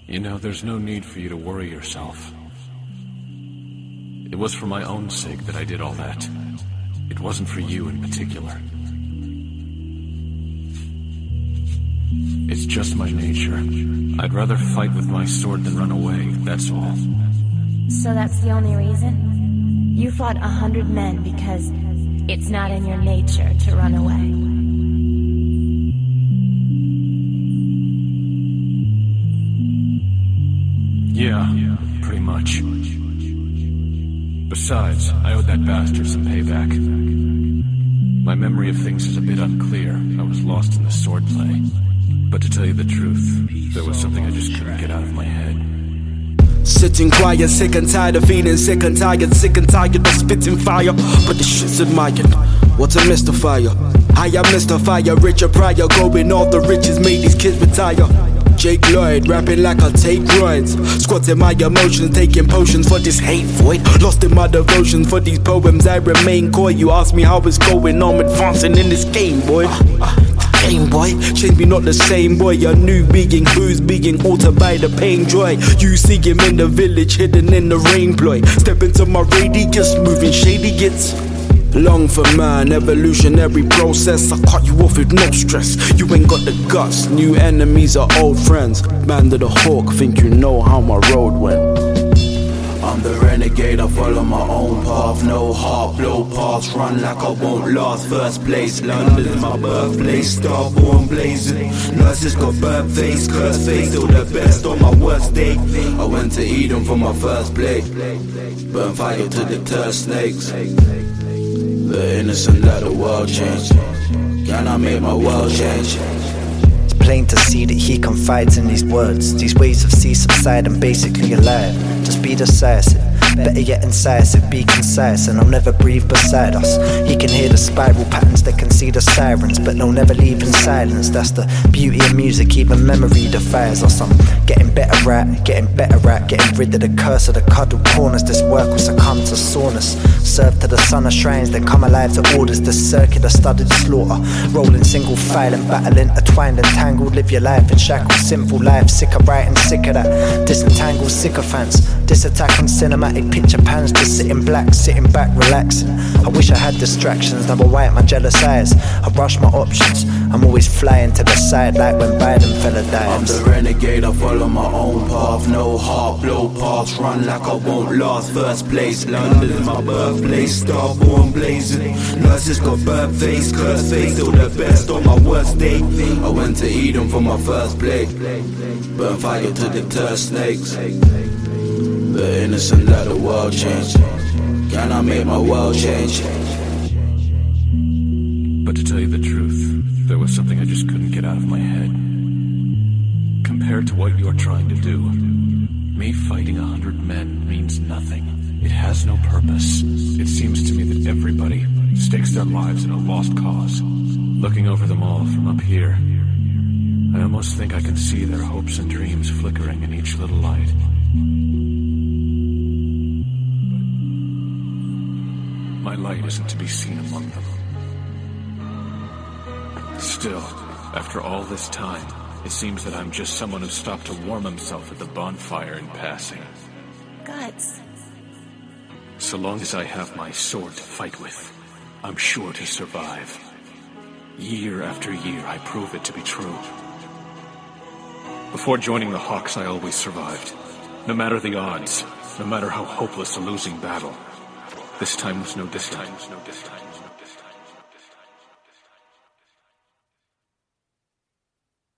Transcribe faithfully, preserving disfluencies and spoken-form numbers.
You know, there's no need for you to worry yourself. It was for my own sake that I did all that. It wasn't for you in particular. It's just my nature. I'd rather fight with my sword than run away, that's all. So that's the only reason? You fought a hundred men because it's not in your nature to run away. Yeah, pretty much. Besides, I owed that bastard some payback. My memory of things is a bit unclear. I was lost in the swordplay. But to tell you the truth, there was something I just couldn't get out of my head. Sitting quiet, sick and tired of feeling sick and tired, sick and tired of spitting fire. But the shit's admired. What's a mystifier? I am Mister Fire, Richard Pryor, going all the riches, made these kids retire. Jake Lloyd, rapping like I'll take rides. Squatting my emotions, taking potions for this hate void. Lost in my devotion for these poems, I remain coy. You ask me how it's going, I'm advancing in this game, boy. Game boy, change me not the same boy. A new being who's being altered by the pain joy. You see him in the village, hidden in the rain ploy. Step into my radius, moving shady gets long for man, evolutionary process. I cut you off with no stress. You ain't got the guts, new enemies are old friends. Man to the hawk, think you know how my road went. I'm the renegade, I follow my own path. No heart, blow past, run like I won't last. First place, London's my birthplace. Star born blazing, nurses got burnt face, cursed face. Still the best on my worst day. I went to Eden for my first play. Burn fire to deter snakes. The innocent let the world change. Can I make my world change? It's plain to see that he confides in these words. These waves of sea subside and basically alive. Just be decisive, better yet incisive, be concise, and I'll never breathe beside us. He can hear the spiral patterns, they can see the sirens, but they'll never leave in silence. That's the beauty of music, even memory defies us. I'm getting better at, getting better at, getting rid of the curse of the cuddle corners. This work will succumb to soreness. Serve to the sun of shrines, then come alive to orders. The circular studded slaughter, rolling single file and battle intertwined and tangled. Live your life in shackles, simple life, sick of writing, sick of that. Disentangled sycophants, this attack on cinematic picture pans. Just sitting black, sitting back, relaxing. I wish I had distractions, never white my jealous eyes. I rush my options, I'm always flying to the side like when Biden fella dives. I'm the renegade, I follow my own path. No heart, blow past, run like I won't last. First place, London's my birthplace. Star born blazing, nurses got burnt face, cursed face. Still the best on my worst day. I went to Eden for my first play. Burn fire to deter snakes. The innocent let the world change. Can I make my world change? But to tell you the truth, there was something I just couldn't get out of my head. Compared to what you're trying to do, me fighting a hundred men means nothing. It has no purpose. It seems to me that everybody stakes their lives in a lost cause. Looking over them all from up here, I almost think I can see their hopes and dreams flickering in each little light. My light isn't to be seen among them. Still, after all this time, it seems that I'm just someone who stopped to warm himself at the bonfire in passing. Guts. So long as I have my sword to fight with, I'm sure to survive. Year after year, I prove it to be true. Before joining the Hawks, I always survived. No matter the odds, no matter how hopeless a losing battle. This time was no different. This time was no different.